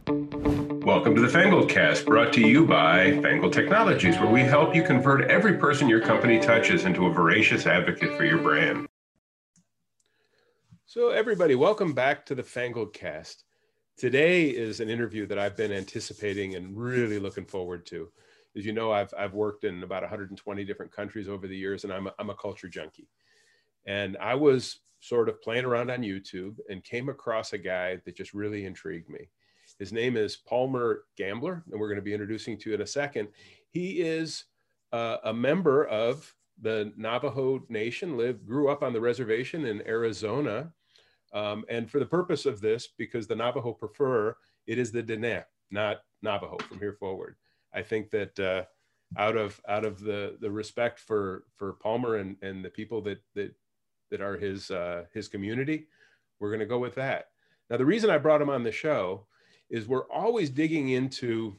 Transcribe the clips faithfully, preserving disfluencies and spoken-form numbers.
Welcome to the Fangled Cast, brought to you by Fangled Technologies, where we help you convert every person your company touches into a voracious advocate for your brand. So everybody, welcome back to the Fangled Cast. Today is an interview that I've been anticipating and really looking forward to. As you know, I've, I've worked in about one hundred twenty different countries over the years, and I'm a, I'm a culture junkie. And I was sort of playing around on YouTube and came across a guy that just really intrigued me. His name is Palmer Gambler, and we're going to be introducing to you in a second. He is uh, a member of the Navajo Nation, lived, grew up on the reservation in Arizona. Um, and for the purpose of this, because the Navajo prefer, it is the Diné, not Navajo from here forward. I think that uh, out of out of the the respect for for Palmer and and the people that that that are his uh, his community, we're going to go with that. Now, the reason I brought him on the show is we're always digging into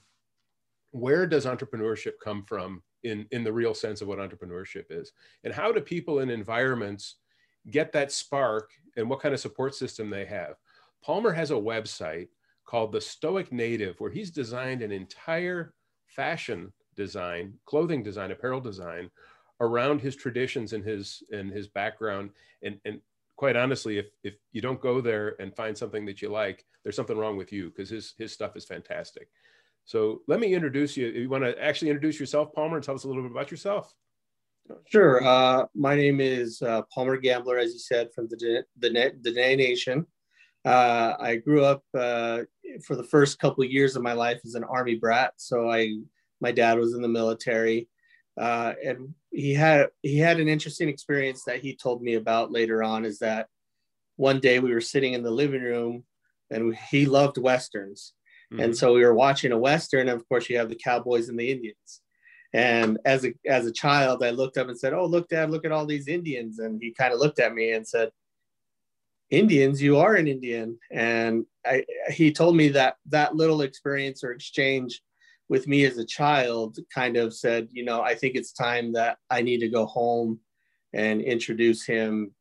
where does entrepreneurship come from in, in the real sense of what entrepreneurship is, and how do people in environments get that spark and what kind of support system they have. Palmer has a website called The Stoic Native, where he's designed an entire fashion design, clothing design, apparel design around his traditions and his and his background. And, and quite honestly, if if you don't go there and find something that you like, there's something wrong with you, because his his stuff is fantastic. So let me introduce you. You want to actually introduce yourself, Palmer, and tell us a little bit about yourself? Sure. Uh, my name is uh, Palmer Gambler, as you said, from the the Diné Nation. Uh, I grew up uh, for the first couple of years of my life as an Army brat. So I, my dad was in the military, uh, and he had he had an interesting experience that he told me about later on. Is that one day we were sitting in the living room, and he loved Westerns, mm-hmm. and so we were watching a Western. And of course, you have the cowboys and the Indians. And as a as a child, I looked up and said, "Oh, look, Dad, look at all these Indians." And he kind of looked at me and said, "Indians, you are an Indian." And I, he told me that that little experience or exchange with me as a child kind of said, you know, I think it's time that I need to go home and introduce him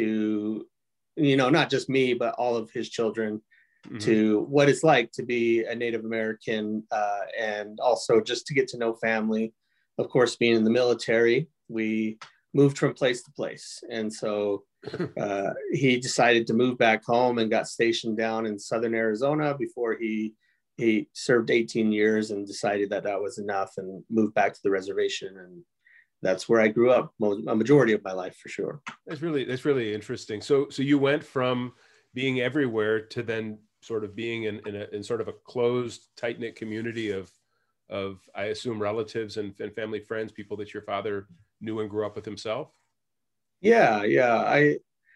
to, you know, not just me, but all of his children, mm-hmm. to what it's like to be a Native American, uh, and also just to get to know family. Of course, being in the military, we moved from place to place. And so uh, he decided to move back home and got stationed down in Southern Arizona before he he served eighteen years and decided that that was enough and moved back to the reservation. And that's where I grew up a majority of my life, for sure. That's really, that's really interesting. So, so you went from being everywhere to then sort of being in, in, a, in sort of a closed, tight-knit community of, of, I assume, relatives and, and family friends, people that your father knew and grew up with himself? Yeah, yeah. I,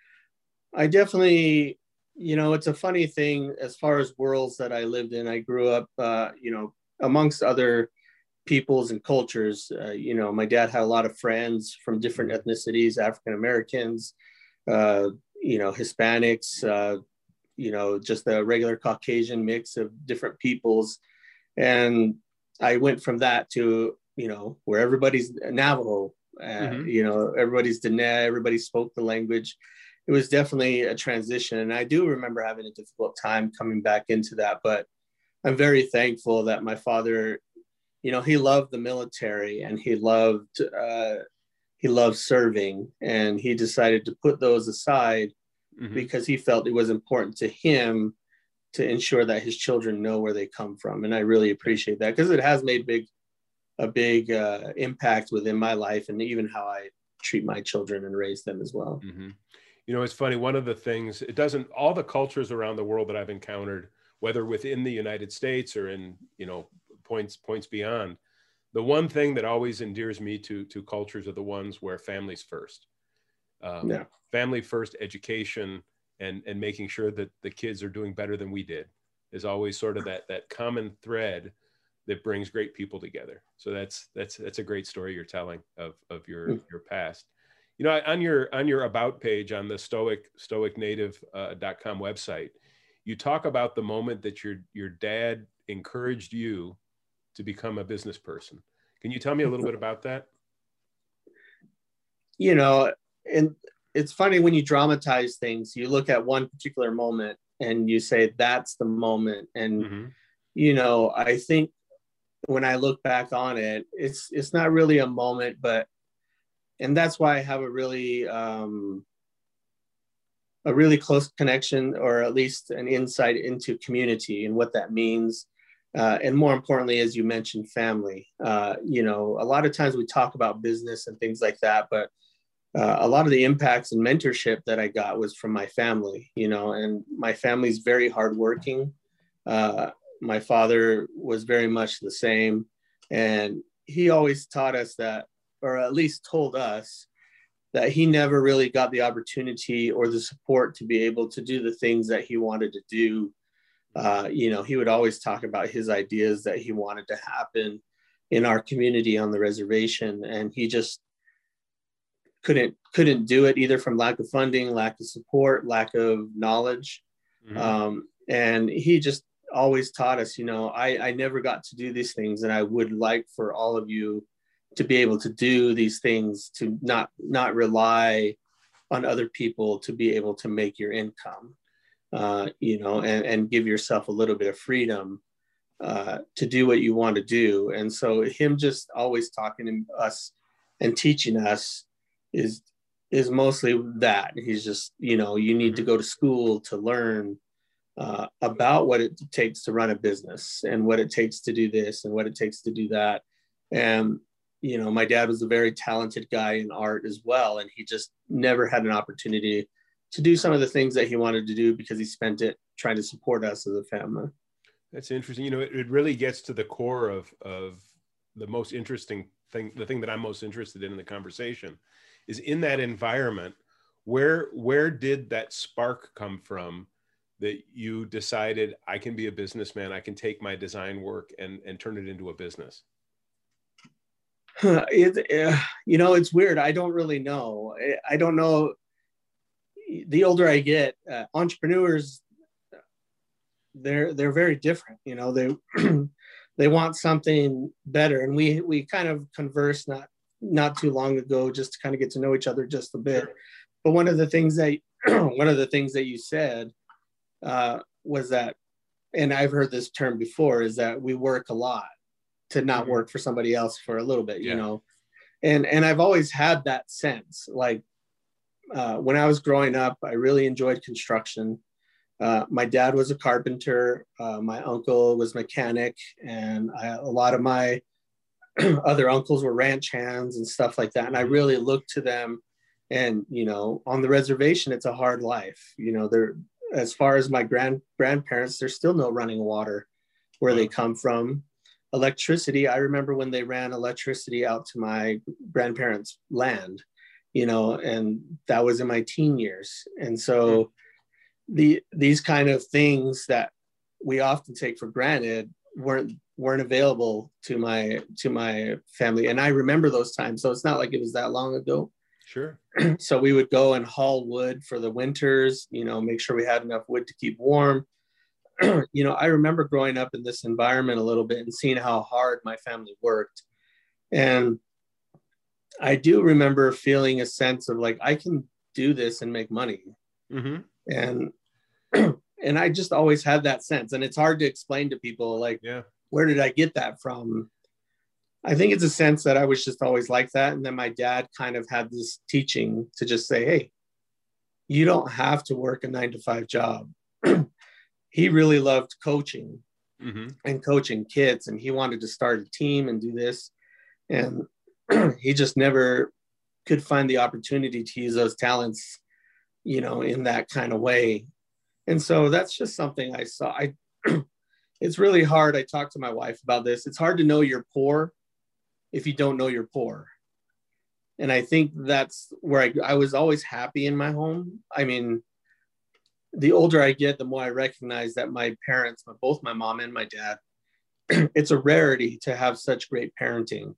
I definitely, you know, it's a funny thing as far as worlds that I lived in. I grew up, uh, you know, amongst other peoples and cultures. Uh, you know, my dad had a lot of friends from different ethnicities, African Americans, uh, you know, Hispanics, uh, you know, just a regular Caucasian mix of different peoples. And I went from that to, you know, where everybody's Navajo, uh, mm-hmm. you know, everybody's Diné, everybody spoke the language. It was definitely a transition. And I do remember having a difficult time coming back into that, but I'm very thankful that my father, you know, he loved the military and he loved, uh, he loved serving, and he decided to put those aside, mm-hmm. because he felt it was important to him to ensure that his children know where they come from. And I really appreciate that, because it has made big, a big uh, impact within my life and even how I treat my children and raise them as well. Mm-hmm. You know, it's funny, one of the things, it doesn't, all the cultures around the world that I've encountered, whether within the United States or in, you know, points, points beyond, the one thing that always endears me to, to cultures are the ones where family's first. Um, yeah. Family first, education, and, and making sure that the kids are doing better than we did is always sort of that, that common thread that brings great people together. So that's, that's, that's a great story you're telling of, of your, mm. your past. You know, on your on your about page on the Stoic Stoic Native uh, dot com website, you talk about the moment that your your dad encouraged you to become a business person. Can you tell me a little bit about that? You know, and it's funny when you dramatize things, you look at one particular moment and you say, that's the moment. And, mm-hmm. you know, I think when I look back on it, it's it's not really a moment, but and that's why I have a really um, a really close connection, or at least an insight into community and what that means. Uh, and more importantly, as you mentioned, family. Uh, you know, a lot of times we talk about business and things like that, but uh, a lot of the impacts and mentorship that I got was from my family, you know, and my family's very hardworking. Uh, my father was very much the same. And he always taught us that, or at least told us, that he never really got the opportunity or the support to be able to do the things that he wanted to do. Uh, you know, he would always talk about his ideas that he wanted to happen in our community on the reservation, and he just couldn't couldn't do it, either from lack of funding, lack of support, lack of knowledge. Mm-hmm. Um, and he just always taught us, you know, I, I never got to do these things, and I would like for all of you to be able to do these things, to not not rely on other people to be able to make your income, uh, you know, and, and give yourself a little bit of freedom uh, to do what you want to do. And so him just always talking to us and teaching us is is mostly that. He's just, you know, you need to go to school to learn uh, about what it takes to run a business, and what it takes to do this, and what it takes to do that. And you know, my dad was a very talented guy in art as well, and he just never had an opportunity to do some of the things that he wanted to do because he spent it trying to support us as a family. That's interesting. You know, it, it really gets to the core of of the most interesting thing, the thing that I'm most interested in in the conversation, is in that environment, where where did that spark come from that you decided, I can be a businessman, I can take my design work and and turn it into a business? It, uh, you know, it's weird. I don't really know. I don't know. The older I get, uh, entrepreneurs, they're they're very different. You know, they they want something better, and we we kind of conversed not not too long ago, just to kind of get to know each other just a bit. Sure. But one of the things that one of the things that you said uh, was that, and I've heard this term before, is that we work a lot to not mm-hmm. work for somebody else for a little bit, you yeah. know, and and I've always had that sense. Like uh, when I was growing up, I really enjoyed construction. Uh, my dad was a carpenter. Uh, my uncle was mechanic, and I, a lot of my other uncles were ranch hands and stuff like that. And I really looked to them. And you know, on the reservation, it's a hard life. You know, they're, as far as my grand grandparents, there's still no running water where wow. they come from. Electricity, I remember when they ran electricity out to my grandparents' land, you know, and that was in my teen years. And so the these kind of things that we often take for granted weren't weren't available to my to my family. And I remember those times. So it's not like it was that long ago. Sure. So we would go and haul wood for the winters, you know, make sure we had enough wood to keep warm. You know, I remember growing up in this environment a little bit and seeing how hard my family worked. And I do remember feeling a sense of like, I can do this and make money. Mm-hmm. And, and I just always had that sense. And it's hard to explain to people, like, yeah. where did I get that from? I think it's a sense that I was just always like that. And then my dad kind of had this teaching to just say, hey, you don't have to work a nine to five job. He really loved coaching mm-hmm. and coaching kids, and he wanted to start a team and do this. And he just never could find the opportunity to use those talents, you know, in that kind of way. And so that's just something I saw. I, it's really hard. I talked to my wife about this. It's hard to know you're poor if you don't know you're poor. And I think that's where I, I was always happy in my home. I mean, the older I get, the more I recognize that my parents, both my mom and my dad, it's a rarity to have such great parenting.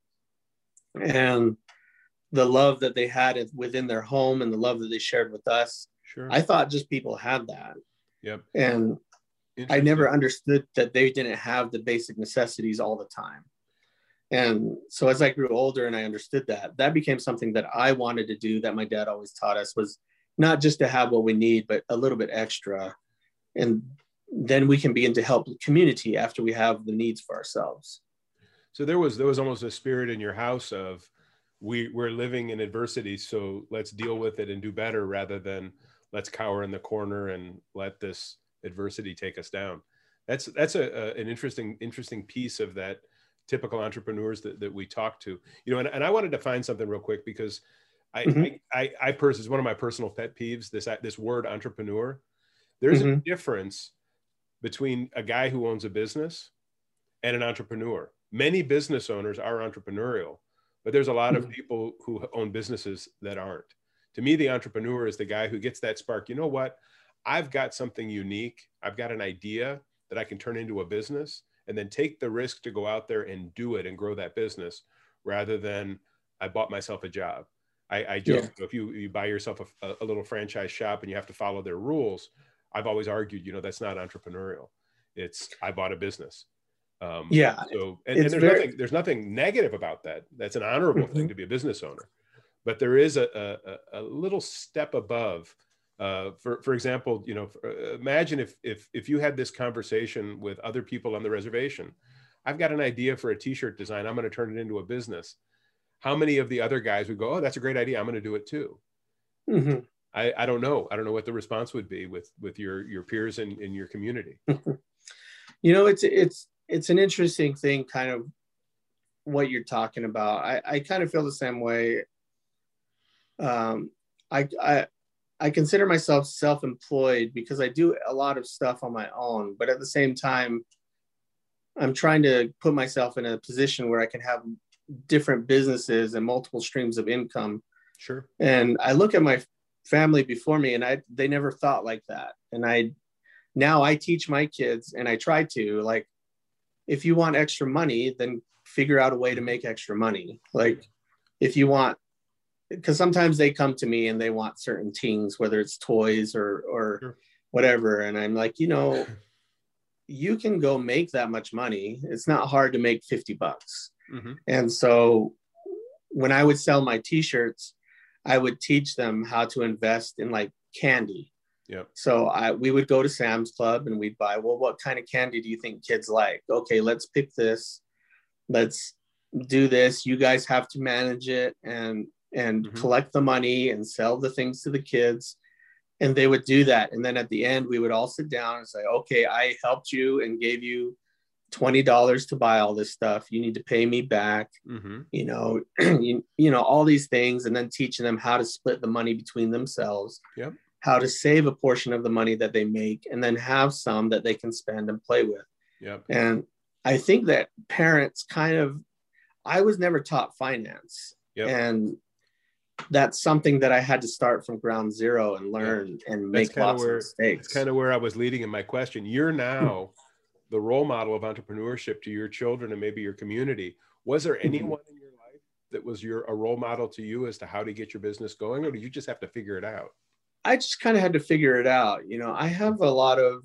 And the love that they had within their home and the love that they shared with us. Sure. I thought just people had that. Yep. And I never understood that they didn't have the basic necessities all the time. And so as I grew older and I understood that, that became something that I wanted to do, that my dad always taught us, was not just to have what we need, but a little bit extra. And then we can begin to help the community after we have the needs for ourselves. So there was there was almost a spirit in your house of we we're living in adversity, so let's deal with it and do better rather than let's cower in the corner and let this adversity take us down. That's that's a, a an interesting interesting piece of that typical entrepreneurs that, that we talk to. You know, and, and I wanted to find something real quick because I mm-hmm. I I, I pers- it's one of my personal pet peeves, this this word entrepreneur. There's mm-hmm. a difference between a guy who owns a business and an entrepreneur. Many business owners are entrepreneurial, but there's a lot mm-hmm. of people who own businesses that aren't. To me, the entrepreneur is the guy who gets that spark. You know what? I've got something unique. I've got an idea that I can turn into a business and then take the risk to go out there and do it and grow that business rather than I bought myself a job. I, I joke, yeah. if you, you buy yourself a, a little franchise shop and you have to follow their rules, I've always argued, you know, that's not entrepreneurial. It's, I bought a business. Um, yeah. So, and, and there's very... nothing, there's nothing negative about that. That's an honorable mm-hmm. thing to be a business owner, but there is a, a, a little step above. Uh, for for example, you know, imagine if if if you had this conversation with other people on the reservation. I've got an idea for a T-shirt design. I'm going to turn it into a business. How many of the other guys would go, "Oh, that's a great idea. I'm going to do it too." Mm-hmm. I, I don't know. I don't know what the response would be with with your your peers in, in your community. You know, it's it's it's an interesting thing, kind of what you're talking about. I, I kind of feel the same way. Um, I I I consider myself self-employed because I do a lot of stuff on my own, but at the same time, I'm trying to put myself in a position where I can have different businesses and multiple streams of income. Sure. And I look at my family before me and I, they never thought like that. And I, now I teach my kids and I try to, like, if you want extra money, then figure out a way to make extra money. Like if you want, because sometimes they come to me and they want certain things, whether it's toys or, or sure. whatever. And I'm like, you know, you can go make that much money. It's not hard to make fifty bucks. Mm-hmm. And so when I would sell my t-shirts, I would teach them how to invest in like candy. Yep. So I, we would go to Sam's Club and we'd buy, well, what kind of candy do you think kids like? Okay, let's pick this. Let's do this. You guys have to manage it and, and mm-hmm. collect the money and sell the things to the kids. And they would do that. And then at the end, we would all sit down and say, okay, I helped you and gave you twenty dollars to buy all this stuff. You need to pay me back, mm-hmm. you know, you, you know, all these things, and then teaching them how to split the money between themselves, yep. how to save a portion of the money that they make, and then have some that they can spend and play with. Yep. And I think that parents kind of, I was never taught finance. Yep. And that's something that I had to start from ground zero and learn yeah. and make lots where, of mistakes. That's kind of where I was leading in my question. You're now the role model of entrepreneurship to your children and maybe your community. Was there anyone in your life that was your a role model to you as to how to get your business going, or did you just have to figure it out? I just kind of had to figure it out. You know, I have a lot of,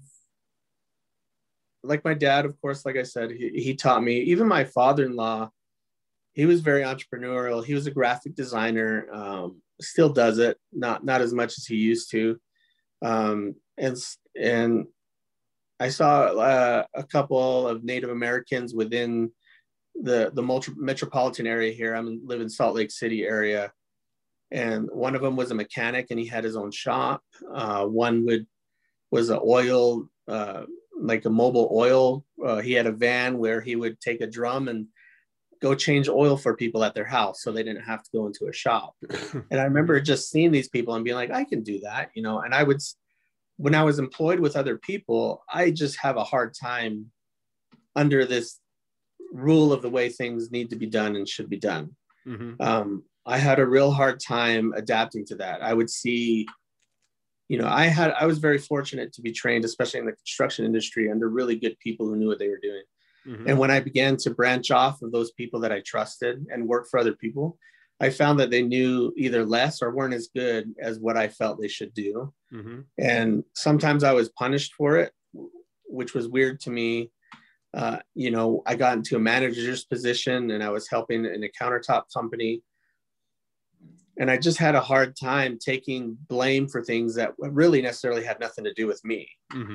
like my dad, of course, like I said, he, he taught me. Even my father-in-law, he was very entrepreneurial. He was a graphic designer, um, still does it, not not as much as he used to. Um, and and I saw uh, a couple of Native Americans within the the multi- metropolitan area here. I live in Salt Lake City area, and one of them was a mechanic, and he had his own shop. Uh, one would was an oil, uh, like a mobile oil. Uh, he had a van where he would take a drum and go change oil for people at their house so they didn't have to go into a shop. And I remember just seeing these people and being like, I can do that, you know. And I would, when I was employed with other people, I just have a hard time under this rule of the way things need to be done and should be done. Mm-hmm. Um, I had a real hard time adapting to that. I would see, you know, I had, I was very fortunate to be trained, especially in the construction industry, under really good people who knew what they were doing. Mm-hmm. And when I began to branch off of those people that I trusted and work for other people, I found that they knew either less or weren't as good as what I felt they should do. Mm-hmm. And sometimes I was punished for it, which was weird to me. Uh, you know, I got into a manager's position and I was helping in a countertop company. And I just had a hard time taking blame for things that really necessarily had nothing to do with me. Mm-hmm.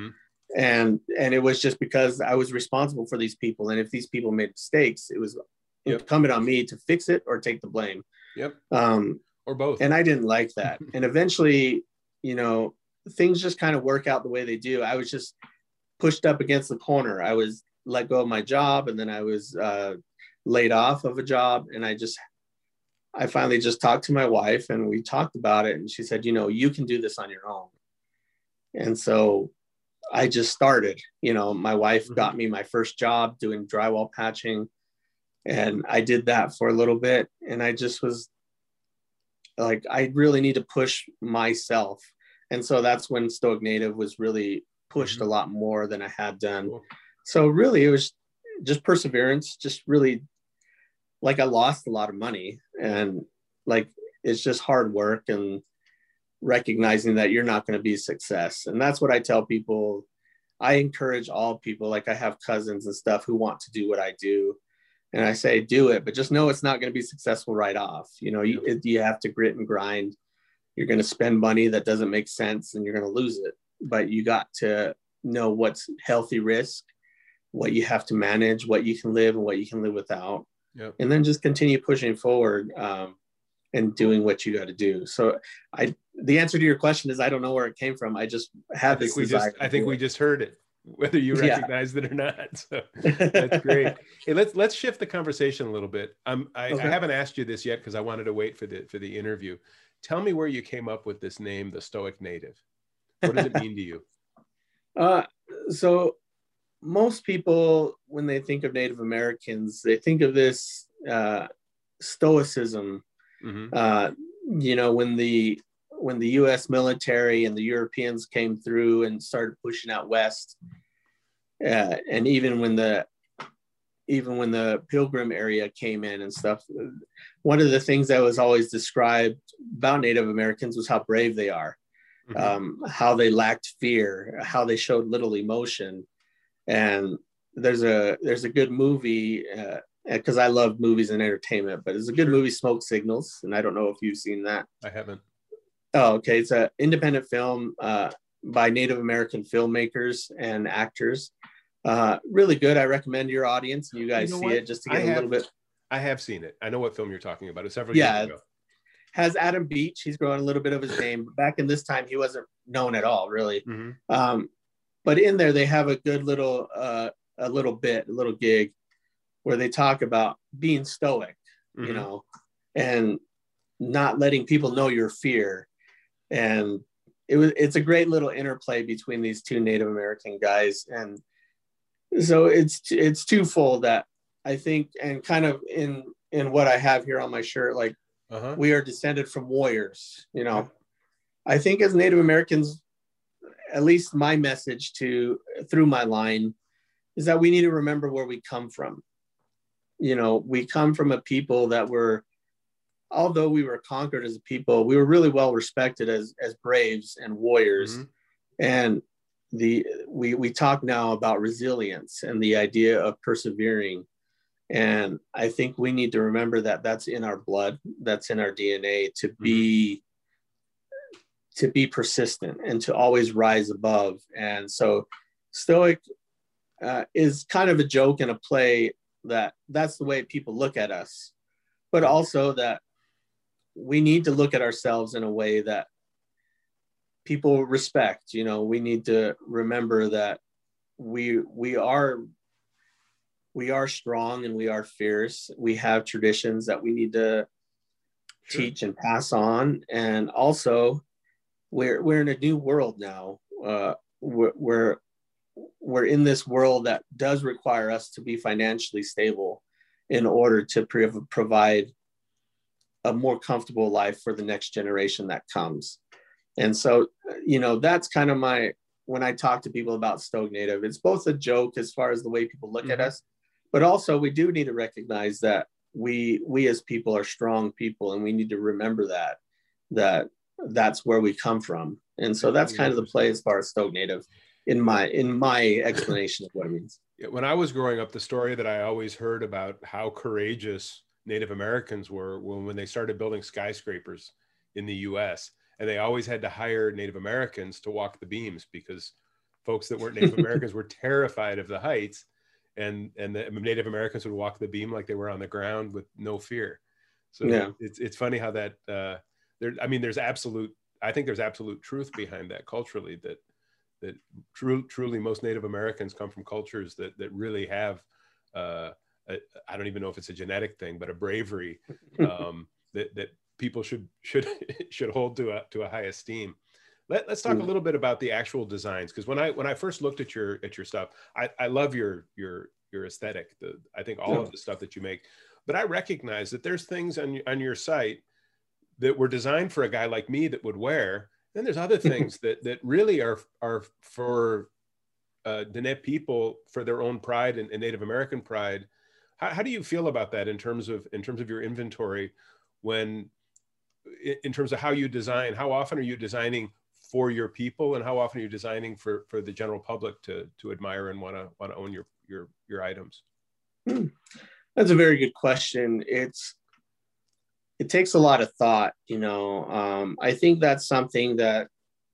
and and it was just because I was responsible for these people, and if these people made mistakes, it was Yep. incumbent on me to fix it or take the blame. Yep. Um, or both. And I didn't like that. And eventually, you know, things just kind of work out the way they do. I was just pushed up against the corner. I was let go of my job, and then I was uh, laid off of a job, and I just I finally just talked to my wife, and we talked about it, and she said, you know, you can do this on your own. And so I just started. You know, my wife mm-hmm. got me my first job doing drywall patching, and I did that for a little bit, and I just was like, I really need to push myself. And so that's when Stoic Native was really pushed mm-hmm. a lot more than I had done. Cool. So really it was just perseverance, just really, like, I lost a lot of money, and like, it's just hard work and recognizing that you're not going to be a success. And that's what I tell people. I encourage all people, like I have cousins and stuff who want to do what I do. And I say, do it, but just know it's not going to be successful right off. You know, you, it, you have to grit and grind. You're going to spend money that doesn't make sense, and you're going to lose it. But you got to know what's healthy risk, what you have to manage, what you can live and what you can live without. Yep. And then just continue pushing forward um, and doing what you got to do. So I, the answer to your question is, I don't know where it came from. I just have this desire. I think we just heard it, whether you recognized yeah. it or not. So that's great. Hey, let's let's shift the conversation a little bit. Um, I, okay. I haven't asked you this yet because I wanted to wait for the for the interview. Tell me where you came up with this name, the Stoic Native. What does it mean to you? Uh, so most people, when they think of Native Americans, they think of this uh, stoicism. Mm-hmm. Uh, you know, when the when the U S military and the Europeans came through and started pushing out west, uh, and even when the even when the Pilgrim area came in and stuff, one of the things that was always described about Native Americans was how brave they are, mm-hmm. um, how they lacked fear, how they showed little emotion. And there's a there's a good movie, because uh, I love movies and entertainment, but it's a good sure. movie, Smoke Signals, and I don't know if you've seen that. I haven't. Oh, okay. It's an independent film uh, by Native American filmmakers and actors. Uh, really good. I recommend your audience and you guys you know see what? it just to get I a have, little bit. I have seen it. I know what film you're talking about. It's several yeah, years ago. Has Adam Beach. He's growing a little bit of his name. But back in this time, he wasn't known at all, really. Mm-hmm. Um, but in there, they have a good little, uh, a little bit, a little gig where they talk about being stoic, mm-hmm. you know, and not letting people know your fear. And it was, it's a great little interplay between these two Native American guys. And so it's, it's twofold that I think, and kind of in, in what I have here on my shirt, like uh-huh. we are descended from warriors, you know. Yeah. I think as Native Americans, at least my message to through my line is that we need to remember where we come from. You know, we come from a people that were, although we were conquered as a people, we were really well respected as as braves and warriors. Mm-hmm. And the we we talk now about resilience and the idea of persevering. And I think we need to remember that that's in our blood, that's in our D N A, to be mm-hmm. to be persistent and to always rise above. And so Stoic uh, is kind of a joke and a play that that's the way people look at us, but also that we need to look at ourselves in a way that people respect. You know, we need to remember that we we are we are strong and we are fierce. We have traditions that we need to sure. teach and pass on. And also we're we're in a new world now. Uh, we're, we're we're in this world that does require us to be financially stable in order to pre- provide a more comfortable life for the next generation that comes. And so, you know, that's kind of my, when I talk to people about Stoic Native, it's both a joke as far as the way people look mm-hmm. at us, but also we do need to recognize that we, we as people are strong people, and we need to remember that, that that's where we come from. And so that's kind of the play as far as Stoic Native in my, in my explanation of what it means. When I was growing up, the story that I always heard about how courageous Native Americans were when, when they started building skyscrapers in the U S, and they always had to hire Native Americans to walk the beams because folks that weren't Native Americans were terrified of the heights, and and the Native Americans would walk the beam like they were on the ground with no fear. So yeah. it's it's funny how that uh, there. I mean, there's absolute. I think there's absolute truth behind that culturally. That that true, truly most Native Americans come from cultures that that really have. Uh, a, I don't even know if it's a genetic thing, but a bravery um, that that people should should should hold to a to a high esteem. Let, let's talk a little bit about the actual designs, because when I when I first looked at your at your stuff, I, I love your your your aesthetic. The, I think all yeah. of the stuff that you make, but I recognize that there's things on on your site that were designed for a guy like me that would wear. Then there's other things that that really are are for uh, Diné people, for their own pride and, and Native American pride. How, how do you feel about that in terms of in terms of your inventory, when in terms of how you design? How often are you designing for your people, and how often are you designing for for the general public to to admire and want to want to own your your your items? Hmm. That's a very good question. It's it takes a lot of thought, you know. Um, I think that's something that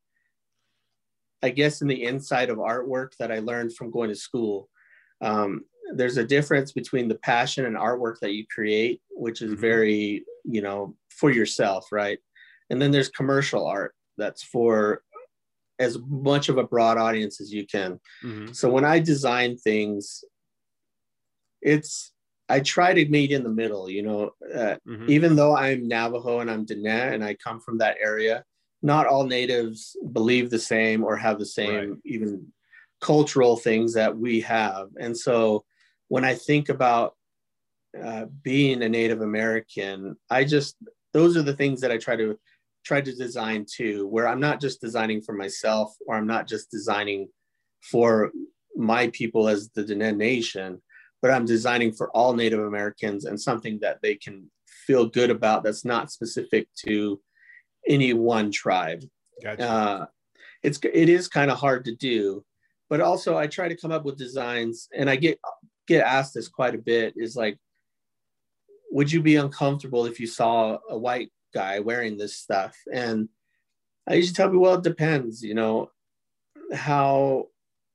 I guess in the inside of artwork that I learned from going to school. Um, there's a difference between the passion and artwork that you create, which is mm-hmm. very, you know, for yourself, right? And then there's commercial art that's for as much of a broad audience as you can. Mm-hmm. So when I design things, it's, I try to meet in the middle, you know, uh, mm-hmm. even though I'm Navajo and I'm Diné and I come from that area, not all natives believe the same or have the same right. even cultural things that we have. And so when I think about uh, being a Native American, I just, those are the things that I try to try to design too, where I'm not just designing for myself, or I'm not just designing for my people as the Diné Nation, but I'm designing for all Native Americans, and something that they can feel good about that's not specific to any one tribe. Gotcha. Uh, it's, it is kind of hard to do, but also I try to come up with designs, and I get, get asked this quite a bit, is like, would you be uncomfortable if you saw a white guy wearing this stuff? And I usually tell people, well, it depends, you know, how,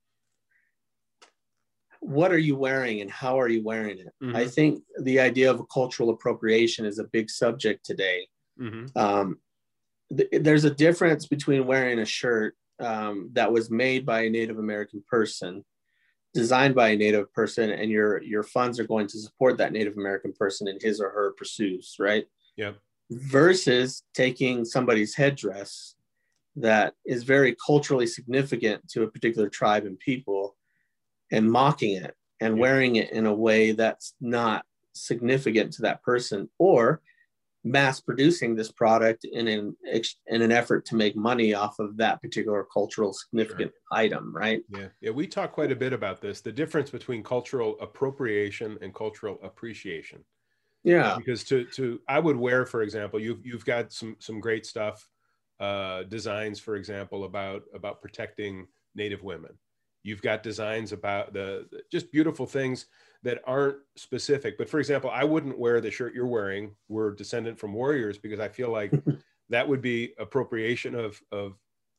what are you wearing and how are you wearing it? Mm-hmm. I think the idea of cultural appropriation is a big subject today. Mm-hmm. Um, th- there's a difference between wearing a shirt um, that was made by a Native American person, designed by a Native person, and your your funds are going to support that Native American person in his or her pursuits, right? Yep. Versus taking somebody's headdress that is very culturally significant to a particular tribe and people and mocking it and yep. wearing it in a way that's not significant to that person, or mass producing this product in an in an effort to make money off of that particular cultural significant sure. item, right? Yeah, yeah. We talk quite a bit about this, the difference between cultural appropriation and cultural appreciation. Yeah, because to to I would wear, for example, you've you've got some some great stuff, uh, designs, for example, about about protecting Native women. You've got designs about the just beautiful things that aren't specific. But for example, I wouldn't wear the shirt you're wearing. We're descendant from warriors, because I feel like that would be appropriation of of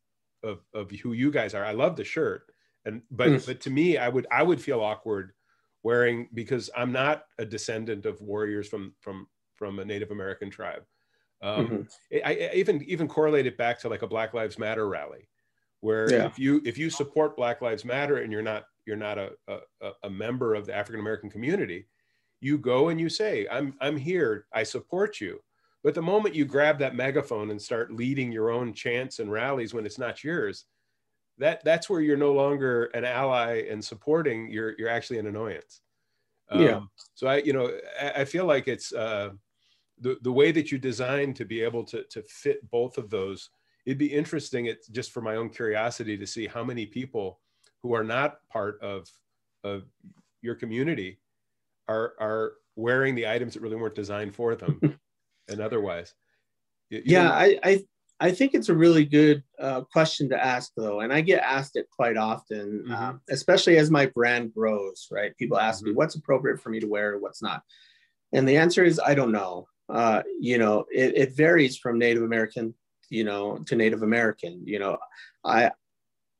of of who you guys are. I love the shirt, and but mm. but to me, I would I would feel awkward wearing, because I'm not a descendant of warriors from from from a Native American tribe. Um, mm-hmm. I, I even even correlate it back to like a Black Lives Matter rally, where yeah. if you if you support Black Lives Matter and you're not you're not a, a, a member of the African American community, you go and you say, I'm I'm here, I support you. But the moment you grab that megaphone and start leading your own chants and rallies when it's not yours, that that's where you're no longer an ally and supporting, you're you're actually an annoyance. Um, yeah. So I, you know, I, I feel like it's uh, the, the way that you design to be able to, to fit both of those. It'd be interesting, it's just for my own curiosity, to see how many people who are not part of, of your community are, are wearing the items that really weren't designed for them and otherwise. You, you yeah, I, I, I think it's a really good uh, question to ask, though. And I get asked it quite often, mm-hmm. um, especially as my brand grows, right? People ask mm-hmm. me, what's appropriate for me to wear, what's not? And the answer is, I don't know. Uh, you know, it, it varies from Native American, you know, to Native American. You know, I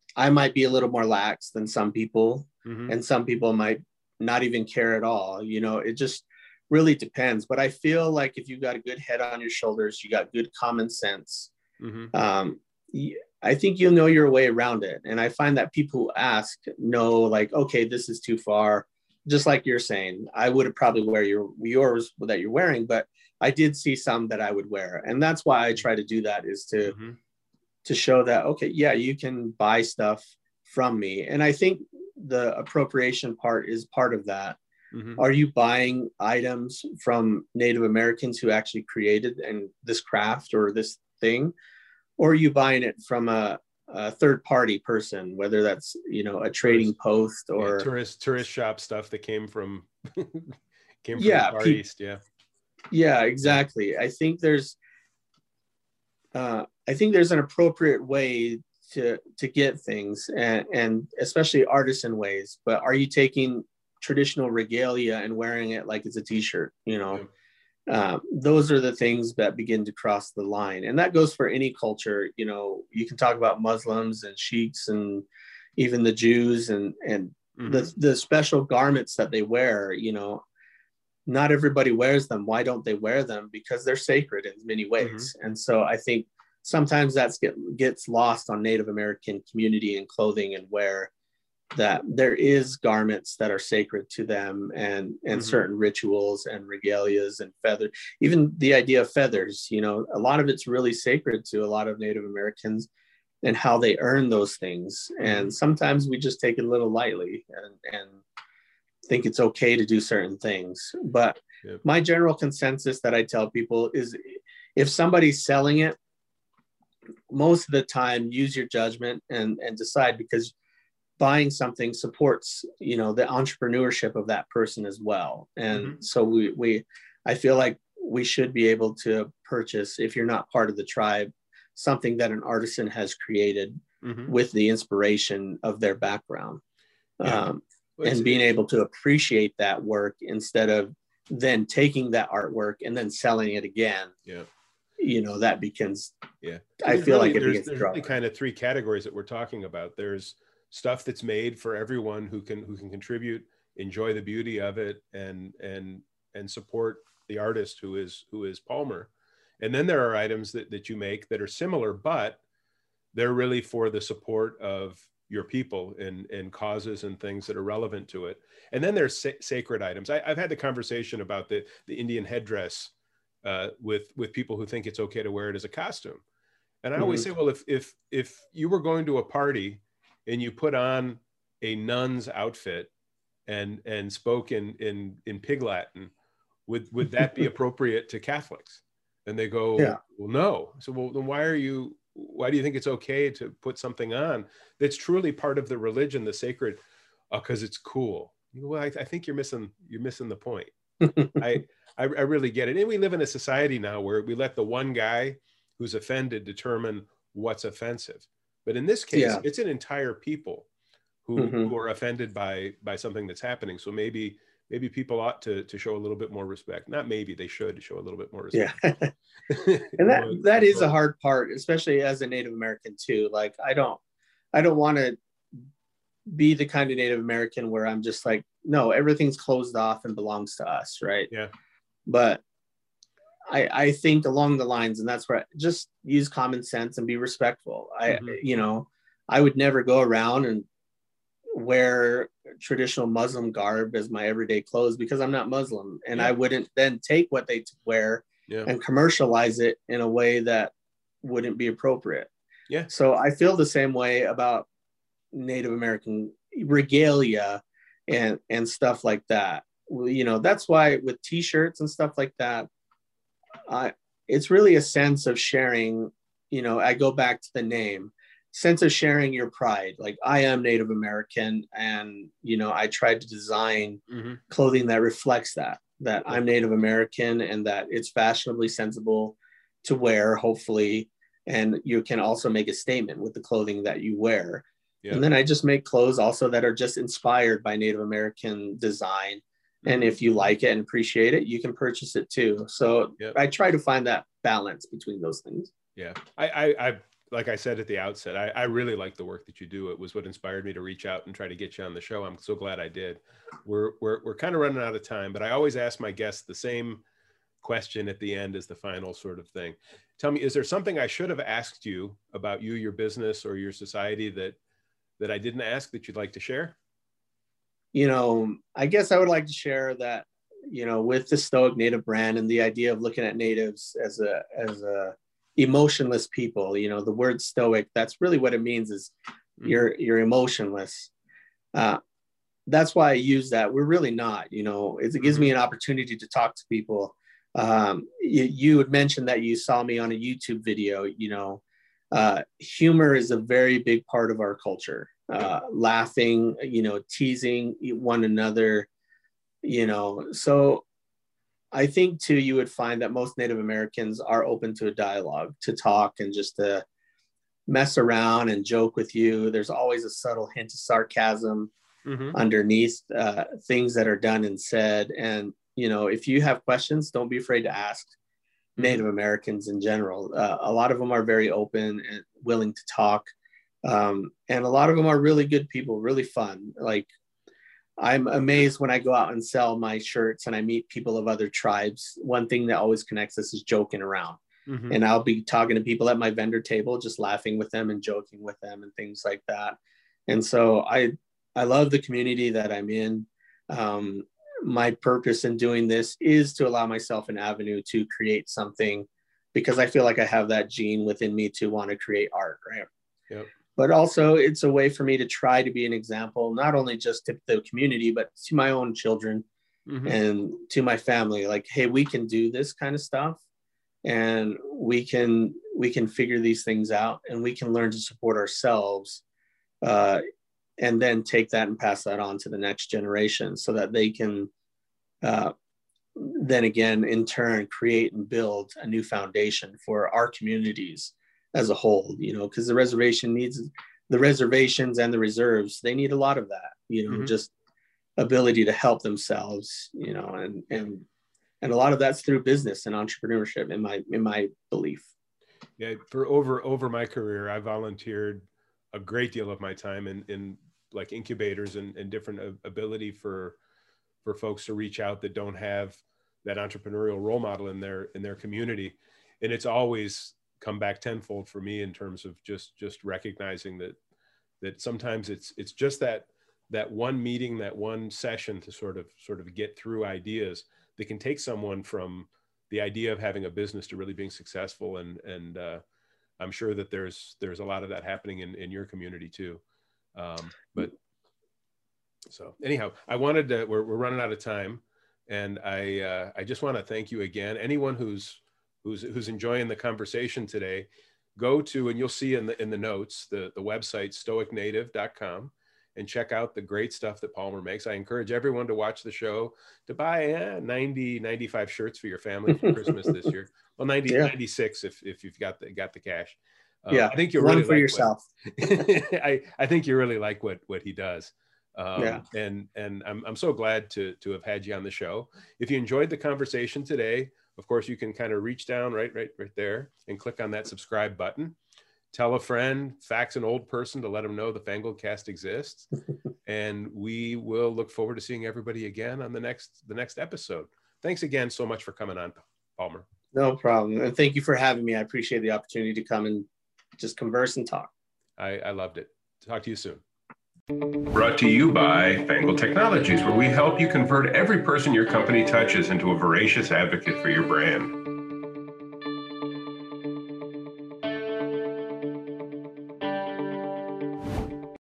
I might be a little more lax than some people, Mm-hmm. and some people might not even care at all. You know, it just really depends. But I feel like if you've got a good head on your shoulders, you got good common sense. Mm-hmm. Um, I think you'll know your way around it. And I find that people who ask know, like, okay, this is too far. Just like you're saying, I would probably wear your yours that you're wearing, but I did see some that I would wear, and that's why I try to do that, is to Mm-hmm. to show that, okay, yeah, you can buy stuff from me. And I think the appropriation part is part of that. Mm-hmm. Are you buying items from Native Americans who actually created and this craft or this thing, or are you buying it from a, a third party person, whether that's, you know, a trading Tourist, post yeah, or tourist tourist shop stuff that came from came from the yeah, Far pe- East. Yeah. yeah, Yeah. exactly. I think there's uh, I think there's an appropriate way to to get things, and and especially artisan ways. But are you taking traditional regalia and wearing it like it's a t-shirt? You know, Yeah. um, those are the things that begin to cross the line, and that goes for any culture. You know, you can talk about Muslims and Sheiks and even the Jews and and Mm-hmm. the the special garments that they wear. You know, not everybody wears them. Why don't they wear them? Because they're sacred in many Mm-hmm. ways. And so I think sometimes that's get, gets lost on Native American community and clothing and wear, that there is garments that are sacred to them, and and Mm-hmm. certain rituals and regalias and feather, even the idea of feathers, you know, a lot of it's really sacred to a lot of Native Americans and how they earn those things. Mm-hmm. And sometimes we just take it a little lightly and and think it's okay to do certain things. But Yeah. my general consensus that I tell people is, if somebody's selling it, most of the time use your judgment and and decide, because buying something supports, you know, the entrepreneurship of that person as well. And Mm-hmm. so we we I feel like we should be able to purchase, if you're not part of the tribe, something that an artisan has created Mm-hmm. with the inspiration of their background. Yeah. Um, Well, it's, and being it, able to appreciate that work instead of then taking that artwork and then selling it again. yeah. You know, that becomes, Yeah. I There's feel really like it there's begins there's to really draw. kind of three categories that we're talking about. There's stuff that's made for everyone who can who can contribute, enjoy the beauty of it, and and and support the artist who is who is Palmer. And then there are items that, that you make that are similar, but they're really for the support of your people and, and causes and things that are relevant to it. And then there's sa- sacred items. I, I've had the conversation about the, the Indian headdress uh, with, with people who think it's okay to wear it as a costume. And I always Mhm. say, well, if, if, if you were going to a party and you put on a nun's outfit and, and spoke in, in, in Pig Latin, would, would that be appropriate to Catholics? And they go, Yeah. well, no. So, well, then why are you, why do you think it's okay to put something on that's truly part of the religion, the sacred? Because uh, it's cool. Well, I, I think you're missing, you're missing the point. I, I, I really get it. And we live in a society now where we let the one guy who's offended determine what's offensive. But in this case, Yeah. it's an entire people who, Mhm. who are offended by, by something that's happening. So maybe, maybe people ought to, to show a little bit more respect. Not maybe, they should show a little bit more respect. Yeah. You And that, know, that is a so- hard part, especially as a Native American too. Like, I don't, I don't want to be the kind of Native American where I'm just like, no, everything's closed off and belongs to us. Right. Yeah. But I, I think along the lines, and that's where I just use common sense and be respectful. I, Mhm. you know, I would never go around and wear traditional Muslim garb as my everyday clothes, because I'm not Muslim, and Yeah. I wouldn't then take what they wear Yeah. and commercialize it in a way that wouldn't be appropriate. Yeah. So I feel the same way about Native American regalia and and stuff like that. You know, that's why with t-shirts and stuff like that, I it's really a sense of sharing. You know, I go back to the name, sense of sharing your pride. Like, I am Native American, and you know, I tried to design Mm-hmm. clothing that reflects that that Yeah. I'm Native American, and that it's fashionably sensible to wear, hopefully, and you can also make a statement with the clothing that you wear. Yeah. And then I just make clothes also that are just inspired by Native American design. And Mhm. if you like it and appreciate it, you can purchase it too. So Yep. I try to find that balance between those things. Yeah. I, I, I, like I said at the outset, I, I really like the work that you do. It was what inspired me to reach out and try to get you on the show. I'm so glad I did. We're, we're, we're kind of running out of time, but I always ask my guests the same question at the end as the final sort of thing. Tell me, is there something I should have asked you about you, your business, or your society that, that I didn't ask that you'd like to share? You know, I guess I would like to share that, you know, with the Stoic Native brand and the idea of looking at natives as a, as a emotionless people, you know, the word stoic, that's really what it means is mm-hmm. you're, you're emotionless. Uh, that's why I use that. We're really not, you know, it, it gives mm-hmm. me an opportunity to talk to people. Um, you, you had mentioned that you saw me on a YouTube video, you know, uh, humor is a very big part of our culture. Uh, laughing, you know, teasing one another, you know, so I think too, you would find that most Native Americans are open to a dialogue, to talk and just to mess around and joke with you. There's always a subtle hint of sarcasm mm-hmm. underneath uh, things that are done and said. And, you know, if you have questions, don't be afraid to ask mm-hmm. Native Americans in general. Uh, a lot of them are very open and willing to talk. Um, and a lot of them are really good people, really fun. Like, I'm amazed when I go out and sell my shirts and I meet people of other tribes. One thing that always connects us is joking around. Mm-hmm. And I'll be talking to people at my vendor table, just laughing with them and joking with them and things like that. And so I, I love the community that I'm in. Um, my purpose in doing this is to allow myself an avenue to create something, because I feel like I have that gene within me to want to create art, right? Yep. But also it's a way for me to try to be an example, not only just to the community, but to my own children mm-hmm. and to my family. Like, hey, we can do this kind of stuff, and we can we can figure these things out, and we can learn to support ourselves, uh, and then take that and pass that on to the next generation, so that they can uh, then again, in turn, create and build a new foundation for our communities as a whole, you know, because the reservation needs the reservations and the reserves, they need a lot of that, you know, mm-hmm. just ability to help themselves, you know, and, and, and a lot of that's through business and entrepreneurship in my, in my belief. Yeah. For over, over my career, I volunteered a great deal of my time in, in like incubators and, and different ability for, for folks to reach out that don't have that entrepreneurial role model in their, in their community. And it's always come back tenfold for me in terms of just just recognizing that that sometimes it's it's just that that one meeting, that one session to sort of sort of get through ideas that can take someone from the idea of having a business to really being successful. And and uh, I'm sure that there's there's a lot of that happening in, in your community too. Um, but so anyhow, I wanted to, we're, we're running out of time, and I uh, I just want to thank you again. Anyone who's who's who's enjoying the conversation today, go to, and you'll see in the in the notes, the, the website stoic native dot com, and check out the great stuff that Palmer makes. I encourage everyone to watch the show, to buy eh, ninety, ninety-five shirts for your family for Christmas this year. Well, ninety, yeah. ninety-six if, if you've got the, got the cash. Um, yeah, I think you'll one really for like yourself. What, I, I think you really like what, what he does. Um, yeah. And, and I'm, I'm so glad to, to have had you on the show. If you enjoyed the conversation today, of course, you can kind of reach down right, right, right there and click on that subscribe button. Tell a friend, fax an old person to let them know the Fangocast exists. And we will look forward to seeing everybody again on the next, the next episode. Thanks again so much for coming on, Palmer. No problem. And thank you for having me. I appreciate the opportunity to come and just converse and talk. I, I loved it. Talk to you soon. Brought to you by Fangle Technologies, where we help you convert every person your company touches into a voracious advocate for your brand.